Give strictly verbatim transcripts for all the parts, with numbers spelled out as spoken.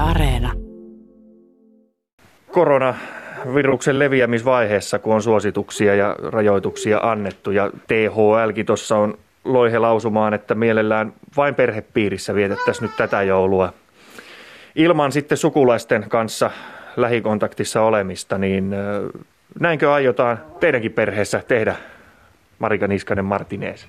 Areena. Koronaviruksen leviämisvaiheessa, kun on suosituksia ja rajoituksia annettu, ja T H L:kin tuossa on loihe lausumaan, että mielellään vain perhepiirissä vietettäisiin nyt tätä joulua. Ilman sitten sukulaisten kanssa lähikontaktissa olemista, niin näinkö aiotaan teidänkin perheessä tehdä, Marika Niskanen-Martinez?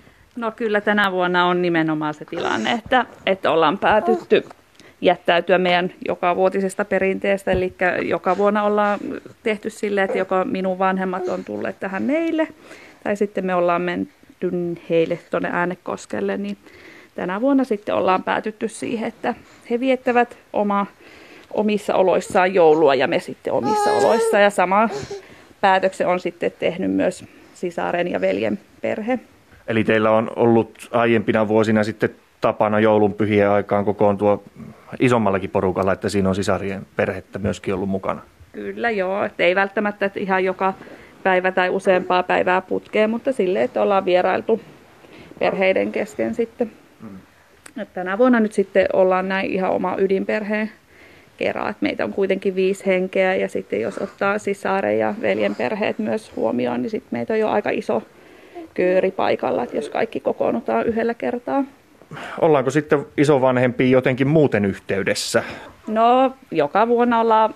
No kyllä tänä vuonna on nimenomaan se tilanne, että, että ollaan päätytty jättäytyä meidän jokavuotisesta perinteestä. Eli joka vuonna ollaan tehty silleen, että joko minun vanhemmat on tulleet tähän meille, tai sitten me ollaan menty heille tuonne Äänekoskelle. Niin tänä vuonna sitten ollaan päätytty siihen, että he viettävät oma, omissa oloissaan joulua ja me sitten omissa oloissa. Ja sama päätöksen on sitten tehnyt myös sisaren ja veljen perhe. Eli teillä on ollut aiempina vuosina sitten tapana joulunpyhien aikaan kokoontua isommallakin porukalla, että siinä on sisarien perhettä myöskin ollut mukana? Kyllä joo, että ei välttämättä että ihan joka päivä tai useampaa päivää putkeen, mutta silleen, että ollaan vierailtu perheiden kesken sitten. Hmm. Tänä vuonna nyt sitten ollaan näin ihan oma ydinperheen kerran, että meitä on kuitenkin viisi henkeä ja sitten jos ottaa sisaren ja veljen perheet myös huomioon, niin sitten meitä on jo aika iso kööri paikalla, että jos kaikki kokoonnutaan yhdellä kertaa. Ollaanko sitten isovanhempia jotenkin muuten yhteydessä? No, joka vuonna ollaan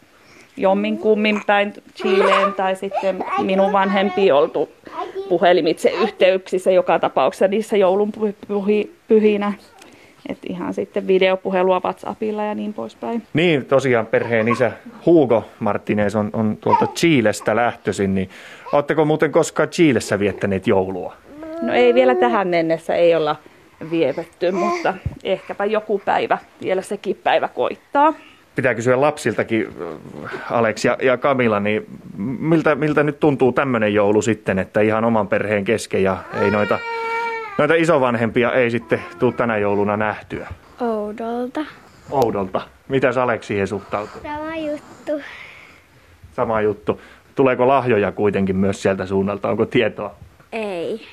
jommin kummin päin Chileen tai sitten minun vanhempi oltu puhelimitse yhteyksissä joka tapauksessa niissä joulunpyhinä. Että ihan sitten videopuhelua WhatsAppilla ja niin poispäin. Niin, tosiaan perheen isä Hugo Martinez on, on tuolta Chilestä lähtöisin. Niin oletteko muuten koskaan Chilessä viettäneet joulua? No ei vielä tähän mennessä, ei olla vietetty, mutta ehkäpä joku päivä, vielä sekin päivä koittaa. Pitää kysyä lapsiltakin, Alex ja, ja Camilla, niin miltä, miltä nyt tuntuu tämmöinen joulu sitten, että ihan oman perheen kesken ja ei noita, noita isovanhempia ei sitten tule tänä jouluna nähtyä? Oudolta. Oudolta. Mitäs Alex siihen suhtautuu? Sama juttu. Sama juttu. Tuleeko lahjoja kuitenkin myös sieltä suunnalta? Onko tietoa? Ei.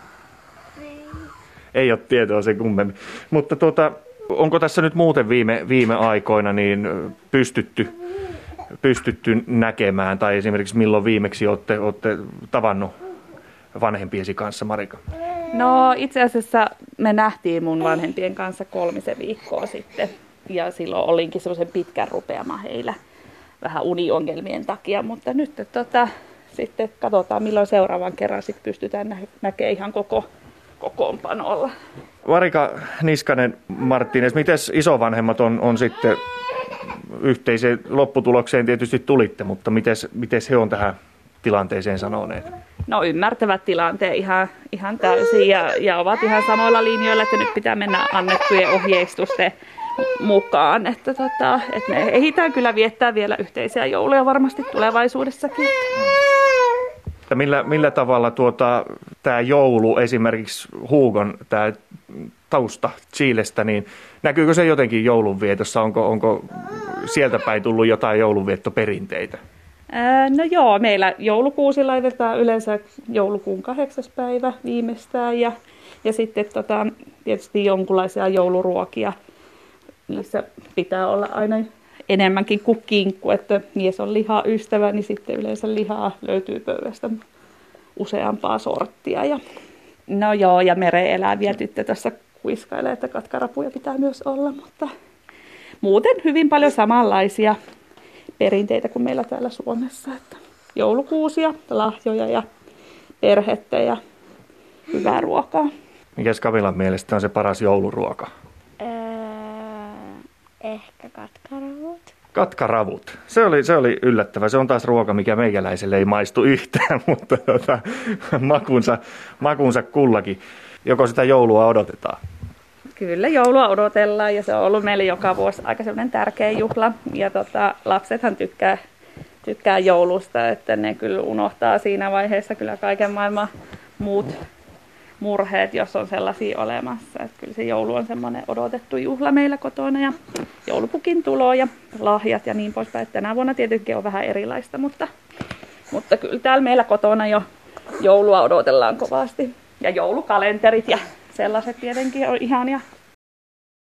Ei ole tietoa se kummemmin. Mutta tuota, onko tässä nyt muuten viime, viime aikoina niin pystytty, pystytty näkemään, tai esimerkiksi milloin viimeksi olette, olette tavannut vanhempiesi kanssa, Marika? No itse asiassa me nähtiin mun vanhempien kanssa kolmisen viikkoa sitten, ja silloin olinkin semmoisen pitkän rupeama heillä vähän uniongelmien takia, mutta nyt tota, sitten katsotaan milloin seuraavan kerran sit pystytään nä- näkemään ihan koko kokoonpanolla. Marika Niskanen-Martinez, miten isovanhemmat on, on sitten yhteiseen lopputulokseen tietysti tulitte, mutta miten he on tähän tilanteeseen sanoneet? No ymmärtävät tilanteen ihan, ihan täysin ja, ja ovat ihan samoilla linjoilla, että nyt pitää mennä annettujen ohjeistusten mukaan. Että, tota, että me ehditään kyllä viettää vielä yhteisiä jouluja varmasti tulevaisuudessakin. Millä, millä tavalla tuota, tämä joulu, esimerkiksi Hugon tämä tausta Chilestä, niin näkyykö se jotenkin joulunvietossa? Onko, onko sieltä päin tullut jotain joulunviettoperinteitä? Ää, no joo, meillä joulukuusi laitetaan yleensä joulukuun kahdeksas päivä viimeistään ja, ja sitten tota, tietysti jonkunlaisia jouluruokia. Niissä pitää olla aina enemmänkin kuin kinkku, että mies on lihaa ystävä, niin sitten yleensä lihaa löytyy pöydästä useampaa sorttia. Ja no joo, ja mereneläviä tyttö tässä kuiskailee, että katkarapuja pitää myös olla, mutta muuten hyvin paljon samanlaisia perinteitä kuin meillä täällä Suomessa. Että joulukuusia, lahjoja ja perhettä ja hyvää ruokaa. Mikäs Camillan mielestä on se paras jouluruoka? Ehkä katkaravut. Katkaravut. Se oli, se oli yllättävä. Se on taas ruoka, mikä meikäläiselle ei maistu yhtään, mutta tota, makunsa, makunsa kullakin. Joko sitä joulua odotetaan? Kyllä joulua odotellaan ja se on ollut meille joka vuosi aika sellainen tärkeä juhla. Ja tota, lapsethan tykkää, tykkää joulusta, että ne kyllä unohtaa siinä vaiheessa kyllä kaiken maailman muut murheet, jos on sellaisia olemassa. Että kyllä se joulu on semmoinen odotettu juhla meillä kotona ja joulupukin tulo ja lahjat ja niin poispäin. Tänä vuonna tietenkin on vähän erilaista, mutta, mutta kyllä täällä meillä kotona jo joulua odotellaan kovasti. Ja joulukalenterit ja sellaiset tietenkin on ihania.